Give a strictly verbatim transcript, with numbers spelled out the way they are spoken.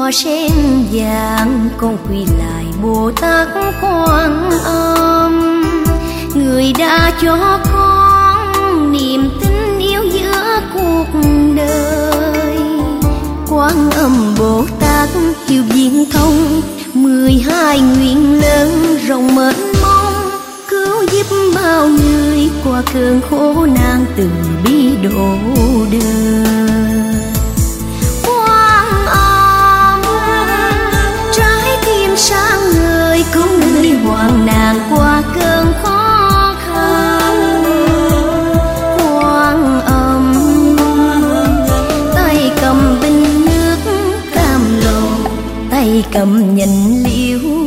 hoa sen vàng, con quy lại Bồ Tát Quan Âm. Người đã cho con niềm tin yêu giữa cuộc đời. Quan Âm Bồ Tát hiểu viên thông, mười hai nguyện lớn rộng mênh mông, cứu giúp bao người qua cơn khổ nạn từ bi độ đời. Quan Âm trái tim sáng ngời, cứu người hoạn nạn qua cơn khó khăn. Quan Âm tay cầm bình nước cam lồ, tay cầm nhành liễu